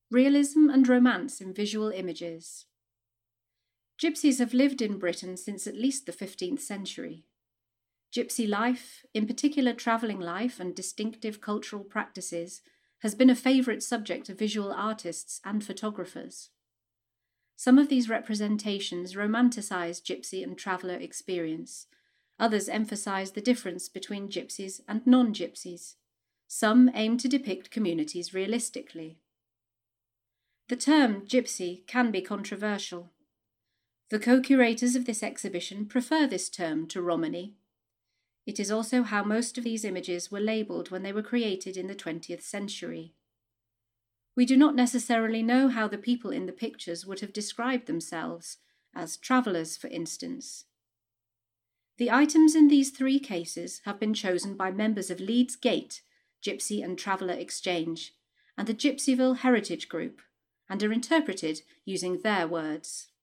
Realism and romance in visual images. Gypsies have lived in Britain since at least the 15th century. Gypsy life, in particular travelling life and distinctive cultural practices, has been a favourite subject of visual artists and photographers. Some of these representations romanticise gypsy and traveller experience. Others emphasise the difference between gypsies and non-gypsies. Some aim to depict communities realistically. The term gypsy can be controversial. The co-curators of this exhibition prefer this term to Romany. It is also how most of these images were labelled when they were created in the 20th century. We do not necessarily know how the people in the pictures would have described themselves, as travellers, for instance. The items in these three cases have been chosen by members of Leeds Gate, Gypsy and Traveller Exchange, and the Gypsyville Heritage Group, and are interpreted using their words.